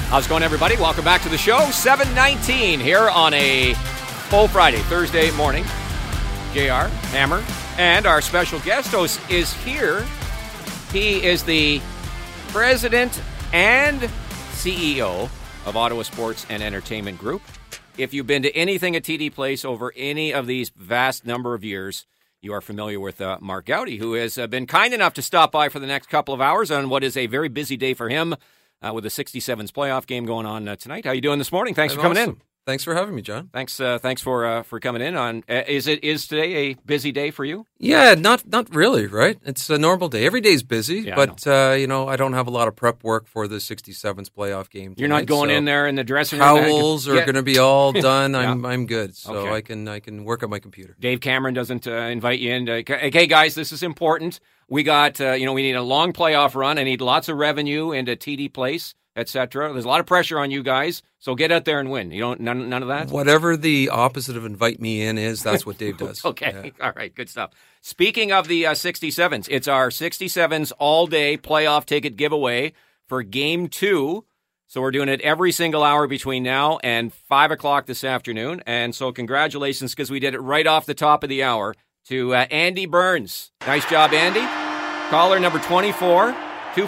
How's it going, everybody? Welcome back to the show. 7:19 here on a full Friday, Thursday morning. JR, Hammer, and our special guest host is here. He is the president and CEO of Ottawa Sports and Entertainment Group. If you've been to anything at TD Place over any of these vast number of years, you are familiar with Mark Gowdy, who has been kind enough to stop by for the next couple of hours on what is a very busy day for him. With the 67s playoff game going on tonight. How you doing this morning? Thanks for coming in. Thanks for having me, John. Thanks for coming in. On is today a busy day for you? Yeah, not really, right? It's a normal day. Every day's busy, Yeah, but I don't have a lot of prep work for the 67s playoff game tonight. You're not going in there in the dressing room. Towels are going to be all done. Yeah. I'm good, so Okay. I can work on my computer. Dave Cameron doesn't invite you in. Okay, guys, this is important. We got we need a long playoff run. I need lots of revenue into TD Place, etc. There's a lot of pressure on you guys, so get out there and win. You don't none of that. Whatever the opposite of invite me in is, that's what Dave does. Okay, yeah. All right, good stuff. Speaking of the 67s, it's our 67s all-day playoff ticket giveaway for Game 2. So we're doing it every single hour between now and 5 o'clock this afternoon. And so congratulations, because we did it right off the top of the hour, to Andy Burns. Nice job, Andy. Caller number 24. See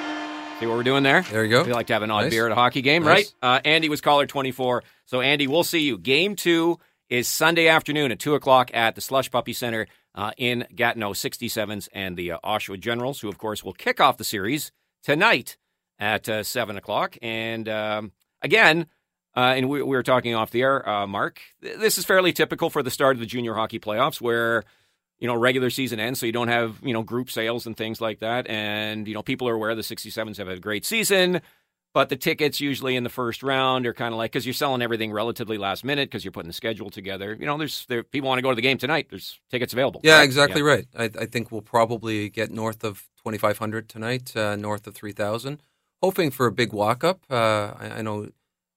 what we're doing there? There you go. We like to have an odd Nice. beer at a hockey game, Nice. right? Andy was caller 24. So, Andy, we'll see you. Game 2 is Sunday afternoon at 2 o'clock at the Slush Puppy Center in Gatineau. 67s and the Oshawa Generals, who, of course, will kick off the series tonight at 7 o'clock. And, again, and we were talking off the air, Mark, this is fairly typical for the start of the junior hockey playoffs, where regular season ends, so you don't have, group sales and things like that. And, people are aware the 67s have a great season, but the tickets usually in the first round are kind of like, because you're selling everything relatively last minute because you're putting the schedule together. People want to go to the game tonight. There's tickets available. Yeah, right? exactly right. I think we'll probably get north of 2,500 tonight, north of 3,000, hoping for a big walk-up. I know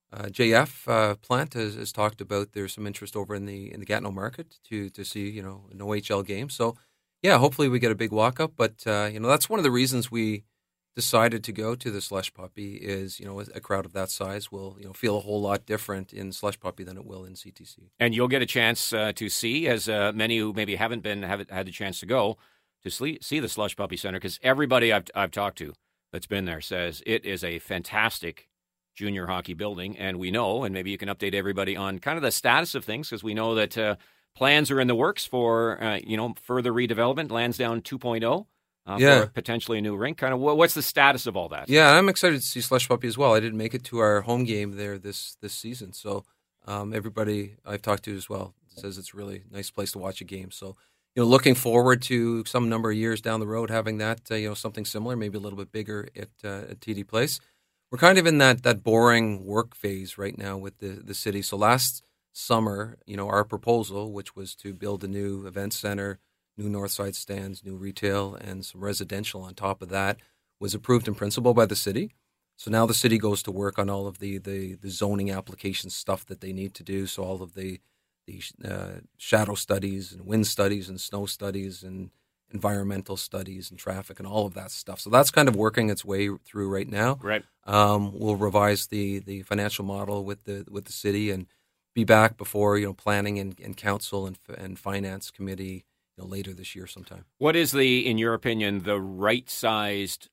JF Plant has talked about there's some interest over in the Gatineau market to see an OHL game. So yeah, hopefully we get a big walk up. But that's one of the reasons we decided to go to the Slush Puppy is a crowd of that size will feel a whole lot different in Slush Puppy than it will in CTC. And you'll get a chance to see, as many who maybe haven't had the chance to go to see the Slush Puppy Center, because everybody I've talked to that's been there says it is a fantastic junior hockey building, and we know, and maybe you can update everybody on kind of the status of things, because we know that plans are in the works for further redevelopment, Lansdowne 2.0, for potentially a new rink. Kind of what's the status of all that? Yeah, I'm excited to see Slush Puppy as well. I didn't make it to our home game there this season, so everybody I've talked to as well says it's a really nice place to watch a game. So looking forward to some number of years down the road having that something similar, maybe a little bit bigger at TD Place. We're kind of in that boring work phase right now with the city. So last summer, our proposal, which was to build a new event center, new north side stands, new retail, and some residential on top of that, was approved in principle by the city. So now the city goes to work on all of the zoning application stuff that they need to do. So all of the shadow studies and wind studies and snow studies and environmental studies and traffic and all of that stuff. So that's kind of working its way through right now. Right. We'll revise the financial model with the city and be back before planning and council and finance committee later this year sometime. What is in your opinion, the right sized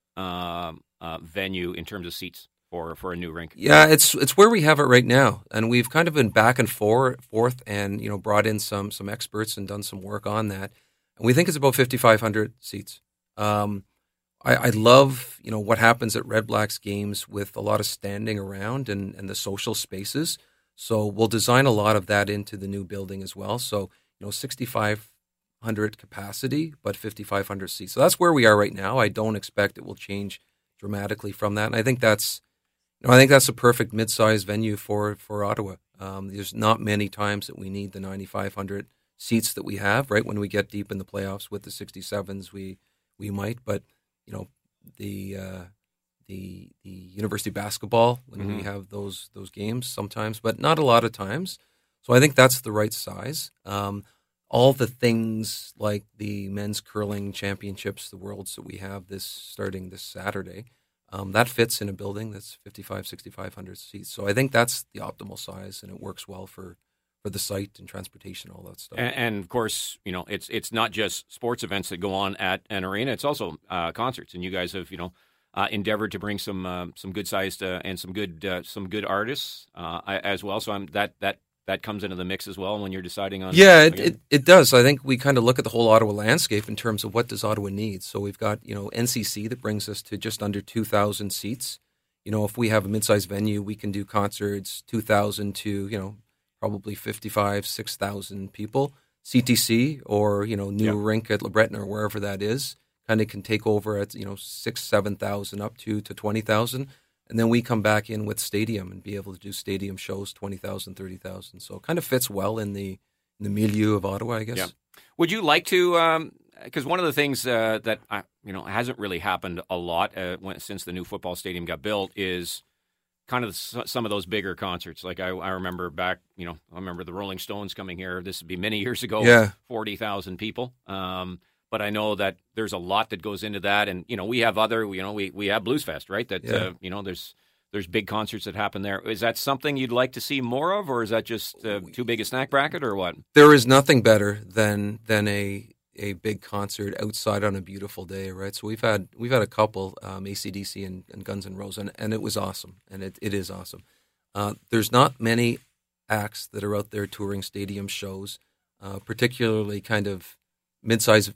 venue in terms of seats for a new rink? Yeah, it's where we have it right now, and we've kind of been back and forth and brought in some experts and done some work on that. We think it's about 5,500 seats. I love, what happens at Red Blacks games with a lot of standing around and the social spaces. So we'll design a lot of that into the new building as well. So, 6,500 capacity, but 5,500 seats. So that's where we are right now. I don't expect it will change dramatically from that. And I think that's a perfect mid-sized venue for Ottawa. There's not many times that we need the 9,500 seats that we have, right? When we get deep in the playoffs with the 67s, we might, but the university basketball when we have those games sometimes, but not a lot of times. So I think that's the right size. All the things like the men's curling championships, the worlds that we have starting this Saturday, That fits in a building that's 6,500 seats. So I think that's the optimal size, and it works well for the site and transportation, all that stuff. And of course, it's not just sports events that go on at an arena. It's also concerts, and you guys have endeavored to bring some good sized and some good artists as well. So that comes into the mix as well when you're deciding on. Yeah, it does. I think we kind of look at the whole Ottawa landscape in terms of what does Ottawa need. So we've got NCC that brings us to just under 2,000 seats. If we have a mid-sized venue, we can do concerts 2,000 to probably 6,000 people. CTC or new rink at LeBreton or wherever that is kind of can take over at 6,000-7,000 up to 20,000. And then we come back in with stadium and be able to do stadium shows, 20,000, 30,000. So it kind of fits well in the milieu of Ottawa, I guess. Yeah. Would you like to? Because one of the things that hasn't really happened a lot since the new football stadium got built is kind of some of those bigger concerts. Like I remember back, I remember the Rolling Stones coming here. This would be many years ago. Yeah. 40,000 people. But I know that there's a lot that goes into that, and we have other, we have Blues Fest, right? That there's big concerts that happen there. Is that something you'd like to see more of, or is that just too big a snack bracket, or what? There is nothing better than a big concert outside on a beautiful day, right? So we've had a couple, AC/DC and Guns N' Roses, and it was awesome, and it is awesome. There's not many acts that are out there touring stadium shows, particularly kind of mid-size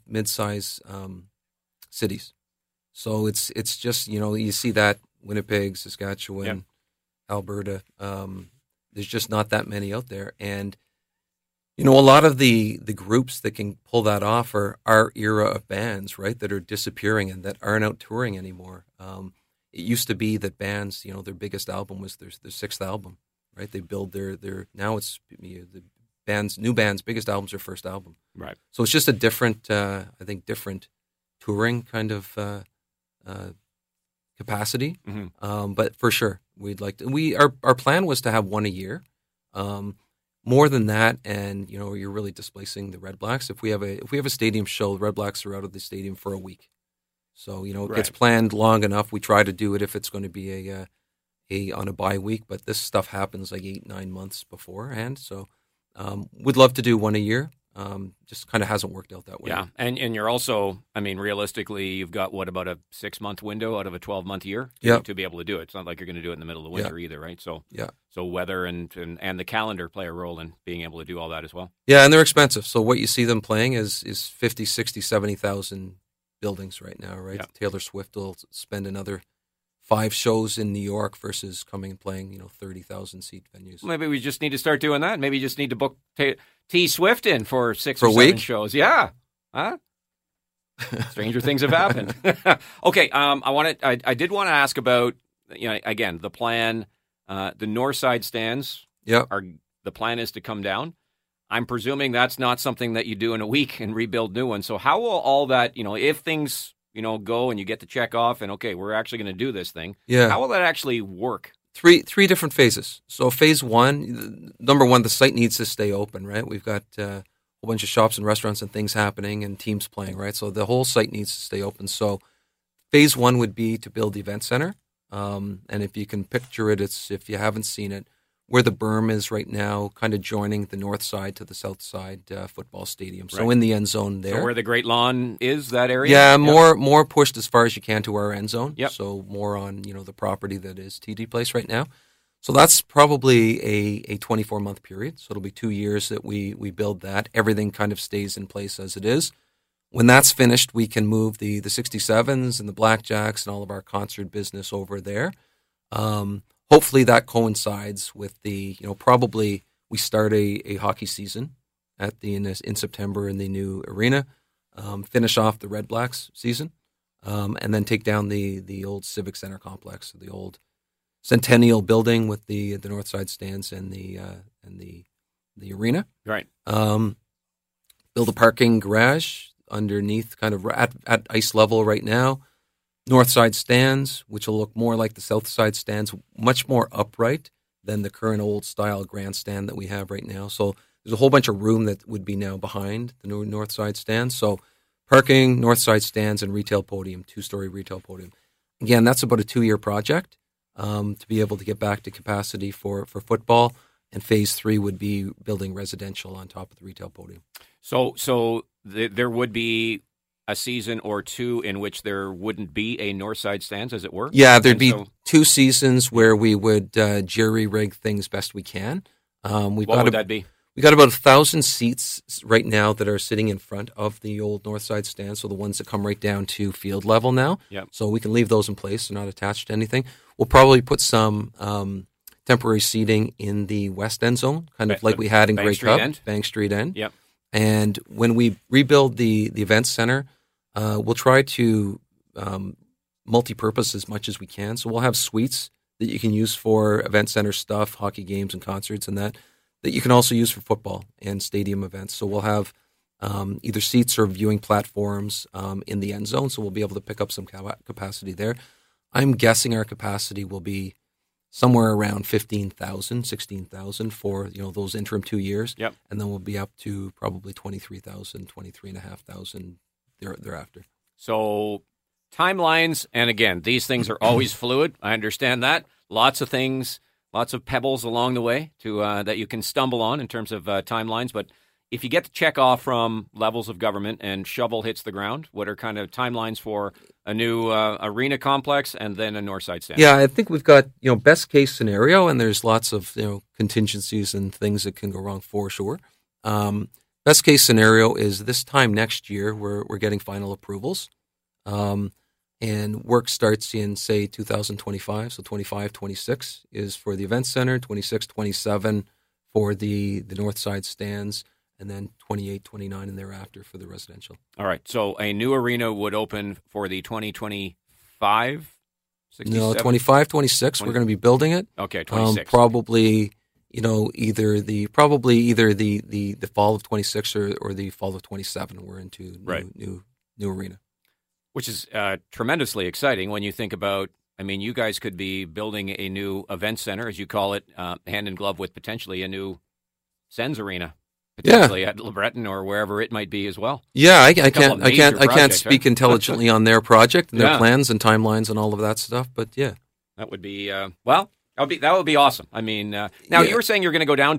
cities. So it's just you see that Winnipeg, Saskatchewan, Alberta. There's just not that many out there, and a lot of the groups that can pull that off are our era of bands, right? That are disappearing and that aren't out touring anymore. It used to be that bands, their biggest album was their sixth album, right? They build their now it's the new bands' biggest albums are first album. Right. So it's just a different, I think, different touring kind of capacity. Mm-hmm. But for sure, we'd like to. Our plan was to have one a year. More than that, and you're really displacing the Red Blacks. If we have a stadium show, the Red Blacks are out of the stadium for a week. So it gets planned long enough. We try to do it if it's going to be on a bye week, but this stuff happens like 8-9 months beforehand. So. Would love to do one a year. Just kind of hasn't worked out that way. Yeah, and you're also, realistically, you've got about a 6-month window out of a 12-month year to be able to do it. It's not like you're going to do it in the middle of the winter either, right? So weather and the calendar play a role in being able to do all that as well. Yeah, and they're expensive. So what you see them playing is 50, 60, 70,000 buildings right now, right? Yeah. Taylor Swift will spend another 5 shows in New York versus coming and playing, 30,000 seat venues. Maybe we just need to start doing that. Maybe you just need to book T Swift in for 6 or 7 shows. Yeah. Huh? Stranger things have happened. Okay. I did want to ask about, again, the plan, the north side stands. Yeah. The plan is to come down. I'm presuming that's not something that you do in a week and rebuild new ones. So how will all that, if things, go and you get the check off and, okay, we're actually going to do this thing. Yeah. How will that actually work? Three different phases. So phase 1, number 1, the site needs to stay open, right? We've got a whole bunch of shops and restaurants and things happening and teams playing, right? So the whole site needs to stay open. So phase 1 would be to build the event center. And if you can picture it, if you haven't seen it, where the berm is right now, kind of joining the north side to the south side football stadium. So in the end zone there. So where the Great Lawn is, that area? Yeah, more pushed as far as you can to our end zone. Yep. So more on the property that is TD Place right now. So that's probably a 24-month period. So it'll be 2 years that we build that. Everything kind of stays in place as it is. When that's finished, we can move the 67s and the Blackjacks and all of our concert business over there. Hopefully that coincides with the, probably we start a hockey season in September in the new arena, finish off the Red Blacks season, and then take down the old Civic Center complex, the old Centennial building with the north side stands and the arena. Right. Build a parking garage underneath, kind of at ice level right now. North side stands, which will look more like the south side stands, much more upright than the current old style grandstand that we have right now. So there's a whole bunch of room that would be now behind the new north side stands. So parking, north side stands, and retail podium, 2-story retail podium. Again, that's about a 2-year project to be able to get back to capacity for football. And phase 3 would be building residential on top of the retail podium. So there would be a season or two in which there wouldn't be a Northside Stands, as it were? Yeah, there'd be 2 seasons where we would jerry-rig things best we can. What would that be? We got about 1,000 seats right now that are sitting in front of the old Northside Stand, so the ones that come right down to field level now. Yep. So we can leave those in place; they're not attached to anything. We'll probably put some temporary seating in the west end zone, kind of like we had in Grey Cup, Bank Street End. Yep. And when we rebuild the event center, we'll try to multi-purpose as much as we can. So we'll have suites that you can use for event center stuff, hockey games and concerts and that you can also use for football and stadium events. So we'll have either seats or viewing platforms in the end zone, so we'll be able to pick up some capacity there. I'm guessing our capacity will be somewhere around 15,000, 16,000 for those interim 2 years. Yep. And then we'll be up to probably 23,000, 23,500 thereafter. So timelines, and again, these things are always fluid. I understand that. Lots of things, lots of pebbles along the way to that you can stumble on in terms of timelines. But if you get to check off from levels of government and shovel hits the ground, what are kind of timelines for a new arena complex and then a Northside Stand? Yeah, I think we've got best case scenario, and there's lots of contingencies and things that can go wrong for sure. Best case scenario is this time next year we're getting final approvals, and work starts in say 2025. So 25, 26 is for the event center, 26, 27 for the Northside Stands, and then 28, 29 and thereafter for the residential. All right. So a new arena would open for the 2025, 67? No, 25, 26. We're going to be building it. Okay, 26. Probably, either the fall of 26 or the fall of 27. We're into new arena. Which is tremendously exciting when you think about, you guys could be building a new event center, as you call it, hand in glove with potentially a new Sens arena. Potentially at LeBreton or wherever it might be as well. Yeah, I can't speak intelligently on their project and their plans and timelines and all of that stuff. But yeah, that would be that would be awesome. Now you were saying you're going to go down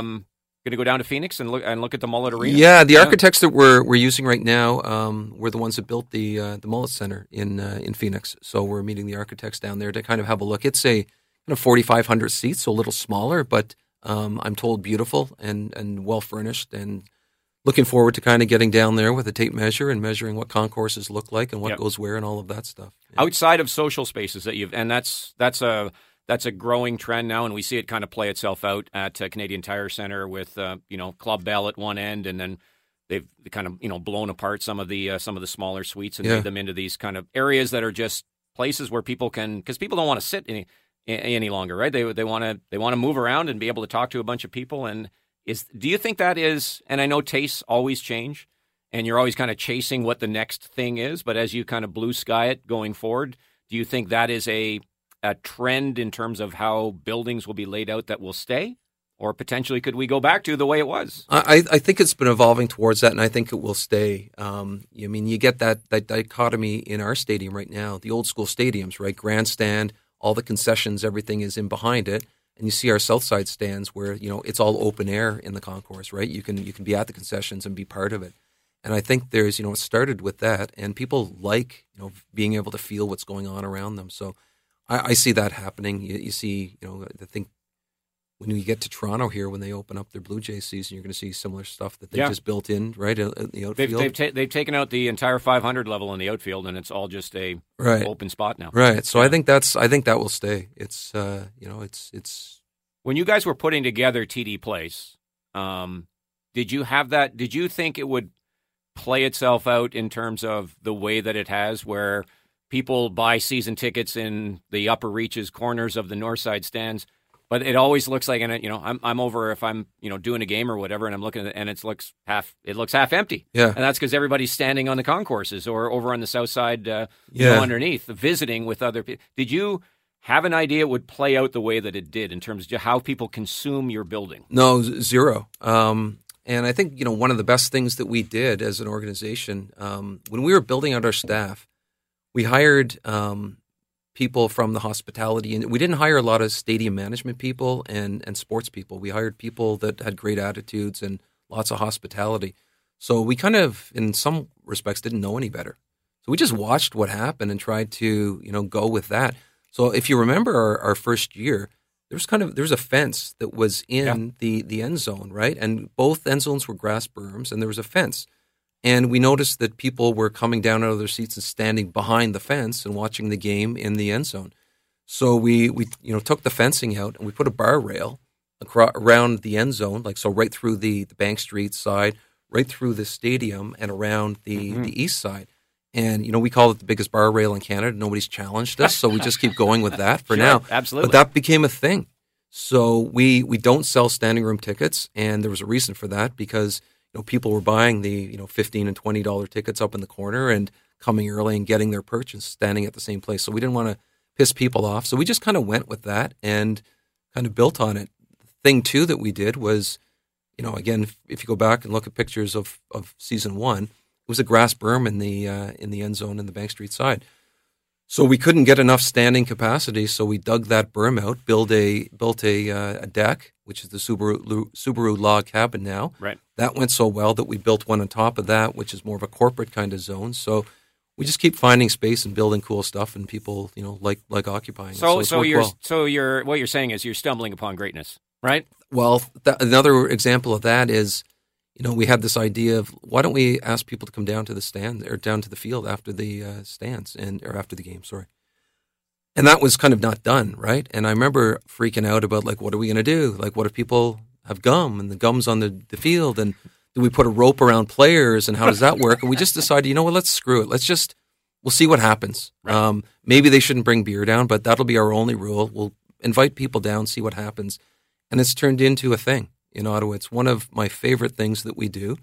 to Phoenix and look at the Mullet Arena. Yeah, the architects that we're using right now were the ones that built the Mullet Center in Phoenix. So we're meeting the architects down there to kind of have a look. It's a 4,500 seats, so a little smaller, but I'm told beautiful and well furnished, and looking forward to kind of getting down there with a tape measure and measuring what concourses look like and what goes where and all of that stuff. Yeah. Outside of social spaces that's a growing trend now, and we see it kind of play itself out at Canadian Tire Centre with Club Bell at one end, and then they've kind of blown apart some of the smaller suites and made them into these kind of areas that are just places where people can, because people don't want to sit any longer, right? They want to move around and be able to talk to a bunch of people. And do you think that is? And I know tastes always change, and you're always kind of chasing what the next thing is. But as you kind of blue sky it going forward, do you think that is a trend in terms of how buildings will be laid out that will stay, or potentially could we go back to the way it was? I think it's been evolving towards that, and I think it will stay. You get that dichotomy in our stadium right now, the old school stadiums, right? Grandstand. All the concessions, everything is in behind it, and you see our south side stands where it's all open air in the concourse, right? You can be at the concessions and be part of it, and I think there's it started with that, and people like being able to feel what's going on around them. So I see that happening. You see, I think when you get to Toronto here, when they open up their Blue Jays season, you're going to see similar stuff that they just built in, right, in the outfield. They've taken out the entire 500 level in the outfield, and it's all just a open spot now. Right. So I think that will stay. It's it's. When you guys were putting together TD Place, did you have that? Did you think it would play itself out in terms of the way that it has, where people buy season tickets in the upper reaches, corners of the Northside Stands? But it always looks like, and I'm over if I'm doing a game or whatever, and I'm looking at it, and it looks half empty. Yeah, and that's because everybody's standing on the concourses or over on the south side, underneath, visiting with other people. Did you have an idea it would play out the way that it did in terms of how people consume your building? No, zero. And I think one of the best things that we did as an organization when we were building out our staff, we hired people from the hospitality, and we didn't hire a lot of stadium management people and sports people. We hired people that had great attitudes and lots of hospitality. So we kind of, in some respects, didn't know any better. So we just watched what happened and tried to, go with that. So if you remember our first year, there's a fence that was in the end zone, right? And both end zones were grass berms, and there was a fence. And we noticed that people were coming down out of their seats and standing behind the fence and watching the game in the end zone. So we took the fencing out and we put a bar rail around the end zone, right through the Bank Street side, right through the stadium and around the east side. And, we call it the biggest bar rail in Canada. Nobody's challenged us, so we just keep going with that for now. Absolutely. But that became a thing. So we don't sell standing room tickets, and there was a reason for that because people were buying the $15 and $20 tickets up in the corner and coming early and getting their purchase standing at the same place. So we didn't want to piss people off. So we just kind of went with that and kind of built on it. The thing too that we did was, again, if you go back and look at pictures of season 1, it was a grass berm in the end zone in the Bank Street side. So we couldn't get enough standing capacity, so we dug that berm out, built a deck, which is the Subaru log cabin now. Right. That went so well that we built one on top of that, which is more of a corporate kind of zone. So we just keep finding space and building cool stuff, and people, like occupying. So what you're saying is you're stumbling upon greatness, right? Well, another example of that is, we had this idea of why don't we ask people to come down to the stand or down to the field after the stands or after the game, sorry. And that was kind of not done, right? And I remember freaking out about what are we going to do? What if people have gum and the gum's on the field, and do we put a rope around players, and how does that work? And we just decided, let's screw it. We'll see what happens. Right. Maybe they shouldn't bring beer down, but that'll be our only rule. We'll invite people down, see what happens. And it's turned into a thing in Ottawa. It's one of my favorite things that we do.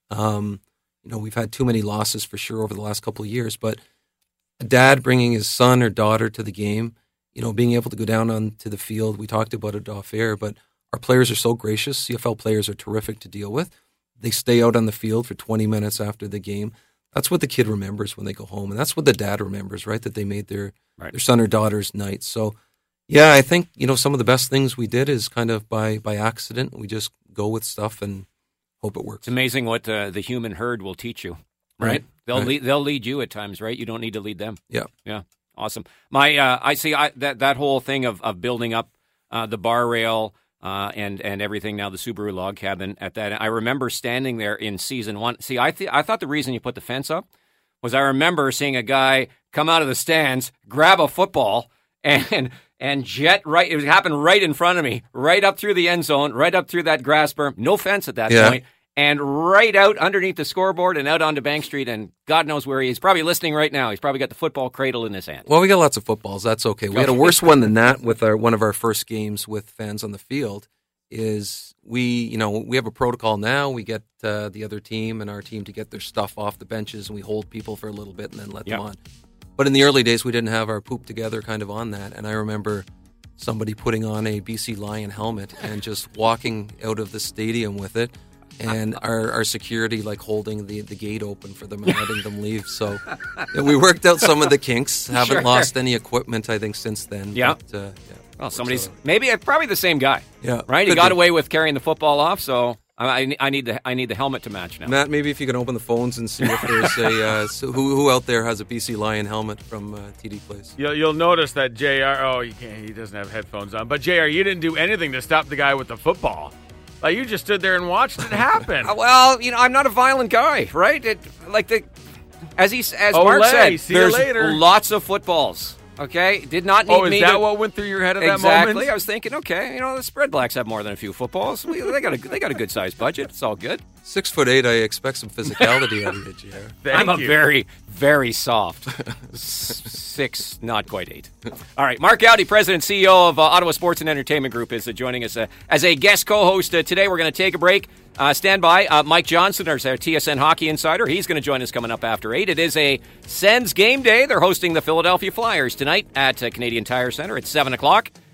We've had too many losses for sure over the last couple of years, but a dad bringing his son or daughter to the game, being able to go down onto the field. We talked about it off air, but our players are so gracious. CFL players are terrific to deal with. They stay out on the field for 20 minutes after the game. That's what the kid remembers when they go home, and that's what the dad remembers, right? That they made their son or daughter's night. So, yeah, I think some of the best things we did is kind of by accident. We just go with stuff and hope it works. It's amazing what the human herd will teach you, right? They'll lead you at times, right? You don't need to lead them. Yeah. Awesome. I see that whole thing of building up the bar rail and everything now, the Subaru log cabin at that. I remember standing there in season 1. See, I thought the reason you put the fence up was I remember seeing a guy come out of the stands, grab a football, and jet right. It happened right in front of me, right up through the end zone, right up through that grass berm. No fence at that point. And right out underneath the scoreboard and out onto Bank Street, and God knows where he is. He's probably listening right now. He's probably got the football cradle in his hand. Well, we got lots of footballs. That's okay. We had a worse one than that with one of our first games with fans on the field. Is we have a protocol now. We get the other team and our team to get their stuff off the benches, and we hold people for a little bit and then let them on. But in the early days, we didn't have our poop together kind of on that. And I remember somebody putting on a BC Lion helmet and just walking out of the stadium with it. And our security holding the gate open for them and letting them leave. So we worked out some of the kinks. Haven't lost any equipment, I think, since then. Yeah. But, well, probably the same guy. Yeah. Right? He got away with carrying the football off, so I need the helmet to match now. Matt, maybe if you can open the phones and see if there's who out there has a BC Lion helmet from TD Place. You'll notice that JR, he doesn't have headphones on. But JR, you didn't do anything to stop the guy with the football. You just stood there and watched it happen. Well, I'm not a violent guy, right? As Mark said, there's lots of footballs. Okay, did not need me. Is that what went through your head at that moment? Exactly. I was thinking, okay, the Spread Blacks have more than a few footballs. They got a good sized budget. It's all good. 6'8", I expect some physicality out of you, JR. I'm a very, very soft 6, not quite 8. All right, Mark Gowdy, President and CEO of Ottawa Sports and Entertainment Group, is joining us as a guest co-host today. We're going to take a break. Stand by. Mike Johnson, our TSN Hockey Insider, he's going to join us coming up after 8. It is a Sens game day. They're hosting the Philadelphia Flyers tonight at Canadian Tire Center at 7 o'clock.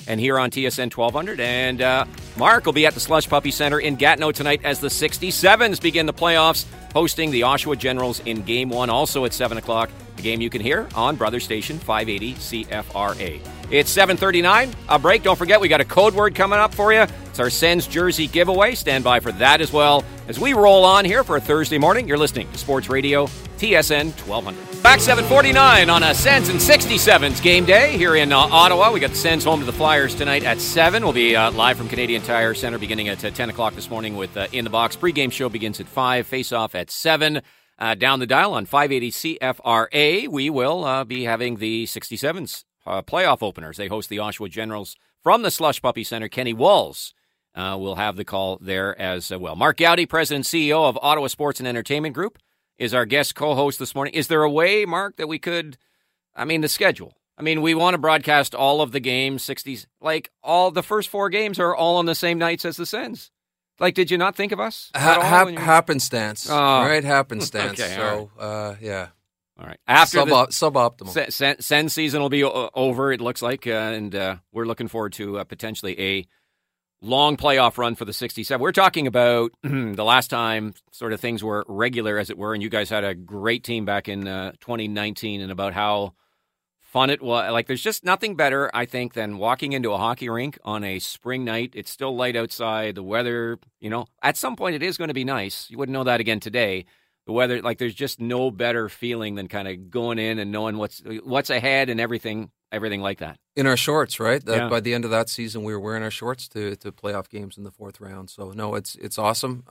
and here on TSN 1200. And Mark will be at the Slush Puppy Center in Gatineau tonight as the 67s begin the playoffs, hosting the Oshawa Generals in Game 1, also at 7 o'clock. A game you can hear on Brother Station 580 CFRA. It's 7:39. A break. Don't forget, we got a code word coming up for you. It's our Sens jersey giveaway. Stand by for that as well as we roll on here for a Thursday morning. You're listening to Sports Radio TSN 1200. Back 7:49 on a Sens and 67s game day here in Ottawa. We got the Sens home to the Flyers tonight at 7. We'll be live from Canadian Tire Center beginning at 10 o'clock this morning with In the Box. Pre-game show begins at 5. Face-off at 7. Down the dial on 580 CFRA, we will be having the 67s playoff openers. They host the Oshawa Generals from the Slush Puppy Center. Kenny Walls will have the call there as well. Mark Gowdy, President and CEO of Ottawa Sports and Entertainment Group, is our guest co-host this morning. Is there a way, Mark, that we could, the schedule? We want to broadcast all of the games, 60s, like all the first 4 games are all on the same nights as the Sens. Like, did you not think of us? Happenstance. Right? Happenstance. Okay, so, yeah. All right. After suboptimal. Sens season will be over, it looks like, and we're looking forward to potentially a long playoff run for the 67. We're talking about the last time sort of things were regular, as it were, and you guys had a great team back in 2019, and about how fun it was. Like, there's just nothing better, I think, than walking into a hockey rink on a spring night. It's still light outside. The weather, at some point it is going to be nice. You wouldn't know that again today. The weather, like, there's just no better feeling than kind of going in and knowing what's ahead and everything like that. In our shorts, right? Yeah. By the end of that season, we were wearing our shorts to playoff games in the 4th round. So, no, it's awesome.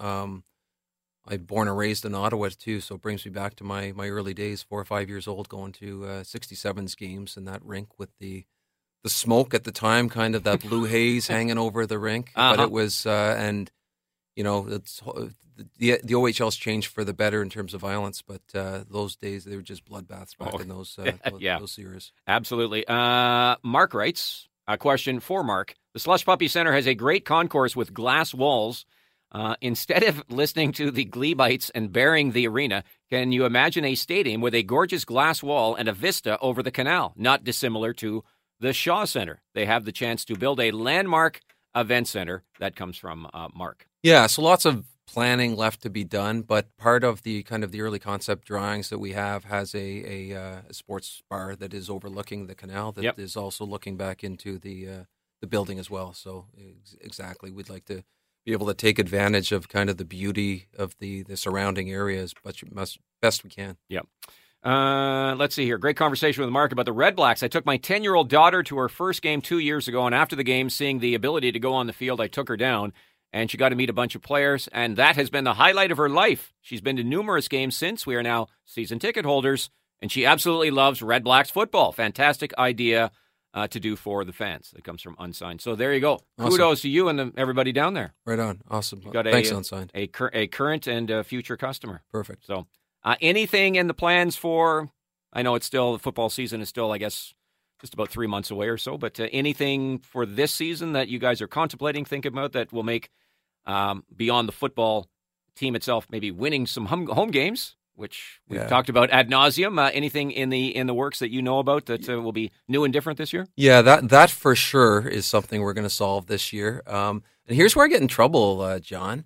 I'm born and raised in Ottawa, too, so it brings me back to my early days, 4 or 5 years old, going to 67s games in that rink with the smoke at the time, kind of that blue haze hanging over the rink. Uh-huh. But it was, it's the OHL's changed for the better in terms of violence, but those days, they were just bloodbaths back in those years. Absolutely. Mark writes, a question for Mark. The Slush Puppy Center has a great concourse with glass walls. Instead of listening to the Gleebites and burying the arena, can you imagine a stadium with a gorgeous glass wall and a vista over the canal, not dissimilar to the Shaw Center? They have the chance to build a landmark event center. That comes from Mark. Yeah, so lots of planning left to be done, but part of the kind of the early concept drawings that we have has a sports bar that is overlooking the canal that is also looking back into the building as well. So exactly, we'd like to be able to take advantage of kind of the beauty of the surrounding areas, but best we can. Yeah. Let's see here. Great conversation with Mark about the Red Blacks. I took my 10-year-old daughter to her first game 2 years ago, and after the game, seeing the ability to go on the field, I took her down, and she got to meet a bunch of players, and that has been the highlight of her life. She's been to numerous games since. We are now season ticket holders, and she absolutely loves Red Blacks football. Fantastic idea to do for the fans. It comes from Unsigned. So there you go. Awesome. Kudos to you and everybody down there. Right on. Awesome. You got Thanks, Unsigned. A current and future customer. Perfect. So anything in the plans for, I know it's still, the football season is still, I guess, just about 3 months away or so, but anything for this season that you guys are contemplating, thinking about, that will make, beyond the football team itself, maybe winning some home games, which we've talked about ad nauseum. Anything in the works that you know about that will be new and different this year? Yeah, that for sure is something we're going to solve this year. And here's where I get in trouble, John.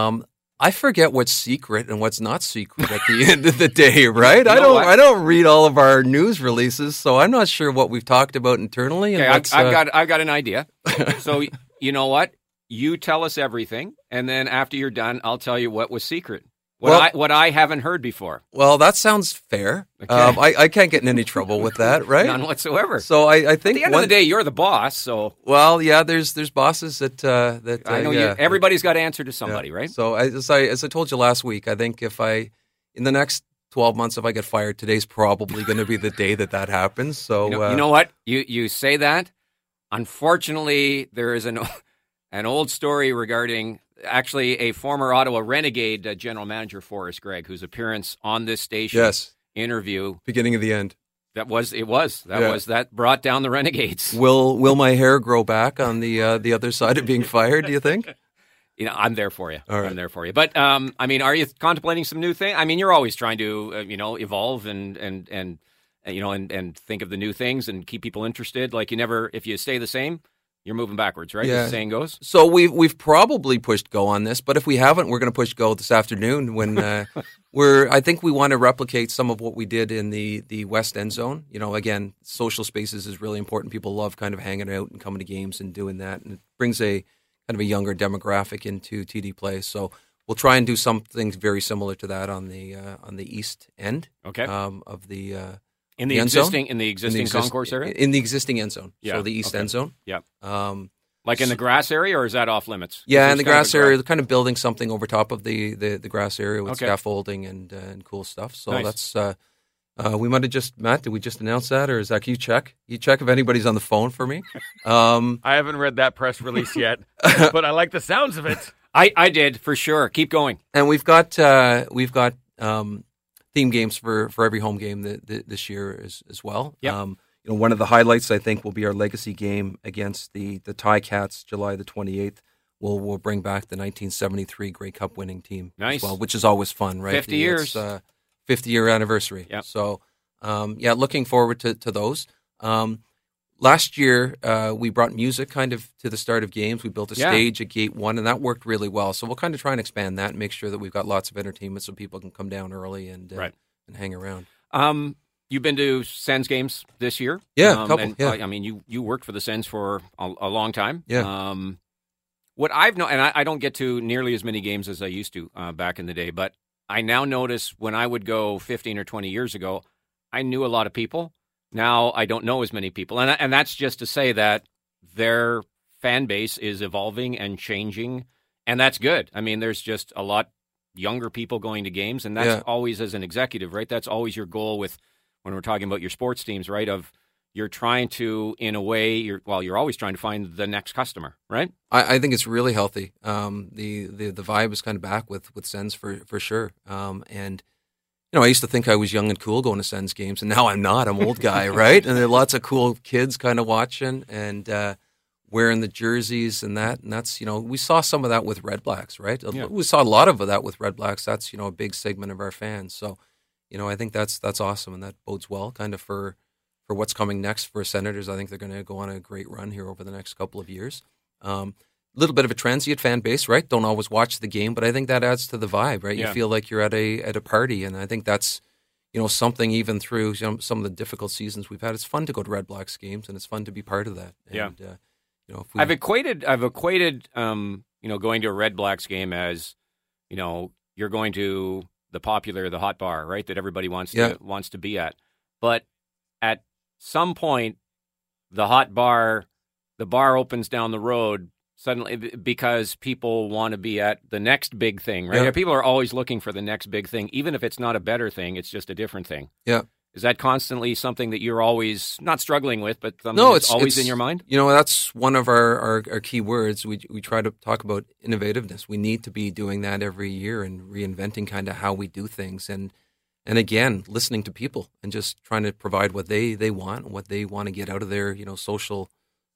I forget what's secret and what's not secret at the end of the day, right? I don't read all of our news releases, so I'm not sure what we've talked about internally. Okay, I've got an idea. So you know what? You tell us everything, and then after you're done, I'll tell you what was secret. What I haven't heard before. Well, that sounds fair. Okay. I can't get in any trouble with that, right? None whatsoever. So I think at the end of the day, you're the boss. So well, yeah. There's bosses that I know everybody's got to answer to somebody, right? So as I told you last week, I think in the next 12 months, if I get fired, today's probably going to be the day that happens. So you know what? You say that. Unfortunately, there is an old story regarding. Actually, a former Ottawa Renegade general manager, Forrest Gregg, whose appearance on this station interview. Beginning of the end. That brought down the Renegades. Will my hair grow back on the other side of being fired, do you think? I'm there for you. All right. I'm there for you. But, are you contemplating some new things? You're always trying to, evolve and think of the new things and keep people interested. Like if you stay the same, You're moving backwards, right? Yeah. As the saying goes. So we've probably pushed go on this, but if we haven't, we're going to push go this afternoon when I think we want to replicate some of what we did in the West End Zone. Again, social spaces is really important. People love kind of hanging out and coming to games and doing that, and it brings a kind of a younger demographic into TD Place. So we'll try and do something very similar to that on the East End. Okay. Of the in the existing concourse area? In the existing end zone. Yeah. So the East End Zone. Yeah. Like in the grass area, or is that off limits? Yeah, in the grass area, they're kind of building something over top of the grass area with Okay. scaffolding and cool stuff. So Nice. that's we might have just, Matt, did we just announce that, or is that, you check if anybody's on the phone for me? I haven't read that press release yet, but I like the sounds of it. I did, for sure. Keep going. And we've got theme games for every home game this year as well. Yep. One of the highlights, I think, will be our legacy game against the Ticats, July the 28th. We'll bring back the 1973 Grey Cup winning team Nice. as well, which is always fun, right? 50 years. 50-year anniversary. Yep. So, looking forward to those. Last year, we brought music kind of to the start of games. We built a stage at Gate 1, and that worked really well. So we'll kind of try and expand that and make sure that we've got lots of entertainment so people can come down early and hang around. You've been to Sens games this year? Yeah, a couple. And, yeah. I mean, you worked for the Sens for a long time. Yeah. What I've known, and I don't get to nearly as many games as I used to back in the day, but I now notice when I would go 15 or 20 years ago, I knew a lot of people. Now I don't know as many people. And that's just to say that their fan base is evolving and changing, and that's good. I mean, there's just a lot younger people going to games, and that's always, as an executive, right? That's always your goal with when we're talking about your sports teams, right? Of you're trying to, in a way, you're always trying to find the next customer, right? I think it's really healthy. The vibe is kind of back with Sens for sure. And I used to think I was young and cool going to Sens games, and now I'm not. I'm an old guy, right? And there are lots of cool kids kind of watching and wearing the jerseys and that. And that's, we saw some of that with Red Blacks, right? Yeah. We saw a lot of that with Red Blacks. That's, a big segment of our fans. So, I think that's awesome, and that bodes well kind of for what's coming next for Senators. I think they're going to go on a great run here over the next couple of years. Little bit of a transient fan base, right? Don't always watch the game, but I think that adds to the vibe, right? Yeah. You feel like you're at a party, and I think that's something even through some of the difficult seasons we've had. It's fun to go to Red Blacks games, and it's fun to be part of that. And, I've equated going to a Red Blacks game as you're going to the hot bar, right? That everybody wants to be at, but at some point, the bar opens down the road suddenly because people want to be at the next big thing, right? Yeah. People are always looking for the next big thing, even if it's not a better thing, it's just a different thing. Yeah. Is that constantly something that you're always not struggling with, but something that's always in your mind? That's one of our key words. We try to talk about innovativeness. We need to be doing that every year and reinventing kind of how we do things. And again, listening to people and just trying to provide what they want, what they want to get out of their, social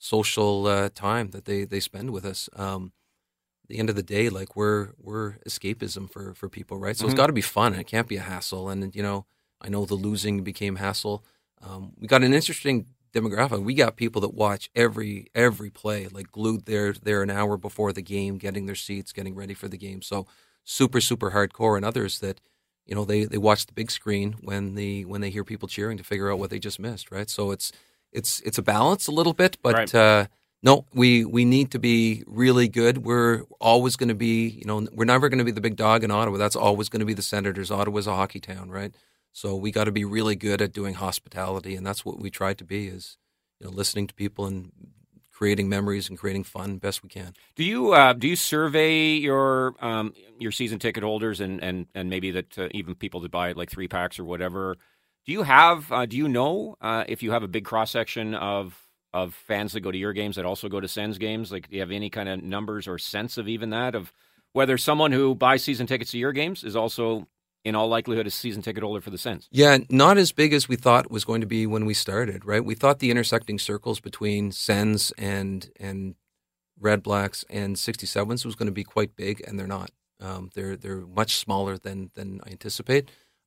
time that they spend with us. At the end of the day, like we're escapism for people, right? So It's got to be fun, and it can't be a hassle. And I know the losing became hassle. We got an interesting demographic. We got people that watch every play, like glued there an hour before the game, getting their seats, getting ready for the game. So super hardcore, and others that they watch the big screen when they hear people cheering to figure out what they just missed, right? So it's a balance a little bit, but right. No, we need to be really good. We're always going to be, we're never going to be the big dog in Ottawa. That's always going to be the Senators. Ottawa's a hockey town, right? So we got to be really good at doing hospitality, and that's what we try to be, is listening to people and creating memories and creating fun best we can. Do you survey your season ticket holders and maybe that even people that buy like 3 packs or whatever? Do you know if you have a big cross section of fans that go to your games that also go to Sens games? Like, do you have any kind of numbers or sense of even that, of whether someone who buys season tickets to your games is also in all likelihood a season ticket holder for the Sens? Yeah, not as big as we thought it was going to be when we started, right? We thought the intersecting circles between Sens and Red Blacks and 67s was going to be quite big, and they're not. They're much smaller than I anticipate.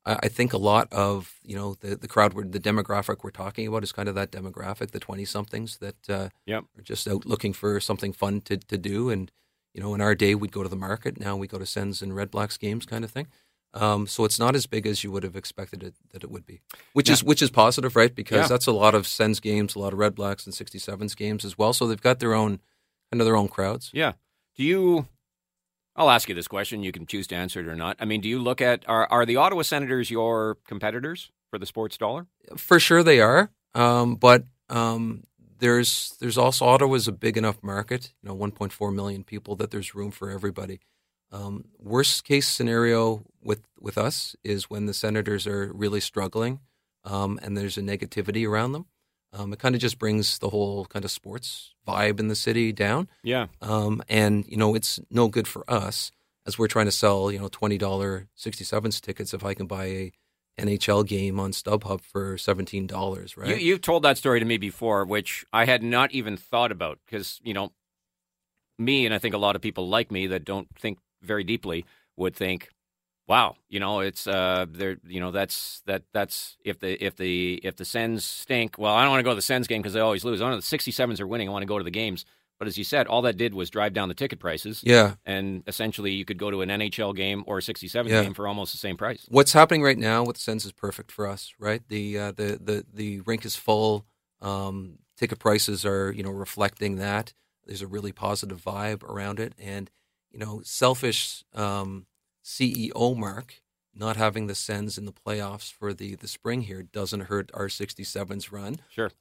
I think a lot of the crowd, the demographic we're talking about is kind of that demographic, the 20-somethings that are just out looking for something fun to do. And in our day, we'd go to the market. Now we go to Sens and Red Blacks games, kind of thing. So it's not as big as you would have expected that it would be, which is positive, right? Because that's a lot of Sens games, a lot of Red Blacks and 67s games as well. So they've got their own crowds. Yeah. I'll ask you this question. You can choose to answer it or not. I mean, do you look at are the Ottawa Senators your competitors for the sports dollar? For sure they are, but there's also Ottawa's a big enough market, 1.4 million people, that there's room for everybody. Worst case scenario with us is when the Senators are really struggling, and there's a negativity around them. It kind of just brings the whole kind of sports vibe in the city down. Yeah. And it's no good for us as we're trying to sell, $20 67s tickets if I can buy a NHL game on StubHub for $17, right? You've told that story to me before, which I had not even thought about because, me and I think a lot of people like me that don't think very deeply would think, wow, it's there. That's if the Sens stink. Well, I don't want to go to the Sens game because they always lose. I don't know, the 67s are winning. I want to go to the games. But as you said, all that did was drive down the ticket prices. Yeah, and essentially you could go to an NHL game or a 67 game for almost the same price. What's happening right now with the Sens is perfect for us, right? The rink is full. Ticket prices are reflecting that. There's a really positive vibe around it, and selfish. CEO Mark not having the Sens in the playoffs for the spring here doesn't hurt our 67s run. Sure.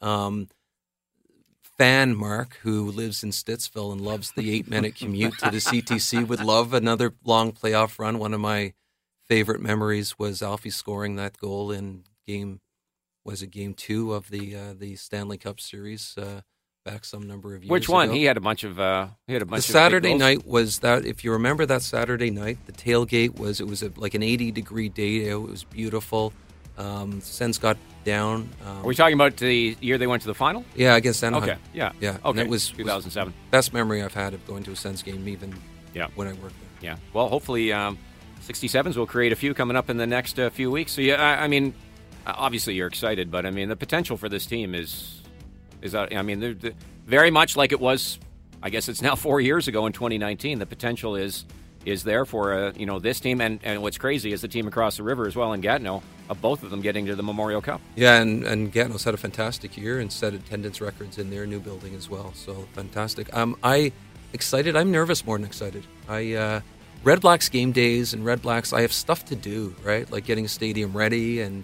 Fan Mark, who lives in Stittsville and loves the 8-minute commute to the CTC, would love another long playoff run. One of my favorite memories was Alfie scoring that goal in game 2 of the Stanley Cup Series back some number of years Which one? ago. He had a bunch of The Saturday night was that. If you remember that Saturday night, the tailgate was like an 80-degree day. It was beautiful. Sens got down. Are we talking about the year they went to the final? Yeah, against Anaheim. Okay. Yeah. Yeah. Okay. And it was 2007. Best memory I've had of going to a Sens game, even when I worked there. Yeah. Well, hopefully 67s will create a few coming up in the next few weeks. So I mean, obviously you're excited, but I mean the potential for this team is they're very much like it was. I guess it's now 4 years ago in 2019. The potential is there for this team, and what's crazy is the team across the river as well in Gatineau, of both of them getting to the Memorial Cup. Yeah, and Gatineau's had a fantastic year and set attendance records in their new building as well. So fantastic. I'm nervous more than excited. Red Blacks game days and Red Blacks, I have stuff to do, right? Like getting a stadium ready and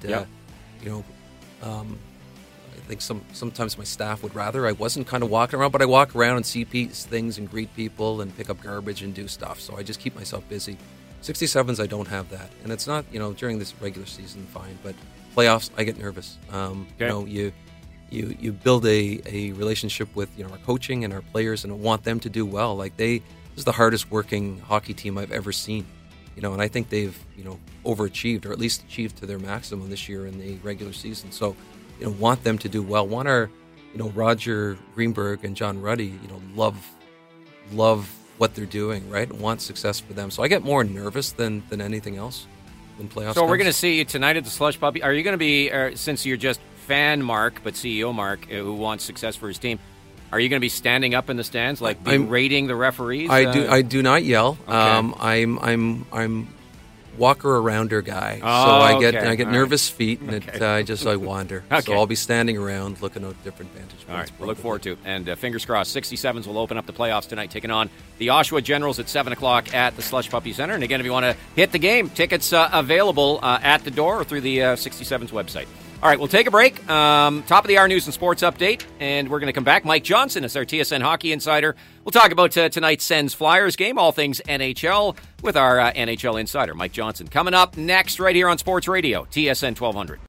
I think sometimes my staff would rather I wasn't kind of walking around, but I walk around and see things and greet people and pick up garbage and do stuff. So I just keep myself busy. 67s, I don't have that. And it's not, during this regular season, fine. But playoffs, I get nervous. You build a relationship with, our coaching and our players and want them to do well. Like this is the hardest working hockey team I've ever seen. And I think they've, overachieved or at least achieved to their maximum this year in the regular season. So, want them to do well. Want our, Roger Greenberg and John Ruddy, love what they're doing, right? And want success for them. So I get more nervous than anything else in playoffs. So we're going to see you tonight at the Slush Puppy. Are you going to be, since you're just fan Mark, but CEO Mark, who wants success for his team, are you going to be standing up in the stands, like berating the referees? I do not yell. Okay. I'm walker-arounder guy, so I get nervous feet, and I wander. Okay. So I'll be standing around looking at different vantage points. All right, we'll look forward to it. And fingers crossed, 67s will open up the playoffs tonight, taking on the Oshawa Generals at 7 o'clock at the Slush Puppy Center. And again, if you want to hit the game, tickets available at the door or through the 67s website. All right, we'll take a break. Top of the hour news and sports update, and we're going to come back. Mike Johnson is our TSN Hockey Insider. We'll talk about tonight's Sens Flyers game, all things NHL, with our NHL Insider, Mike Johnson. Coming up next right here on Sports Radio, TSN 1200.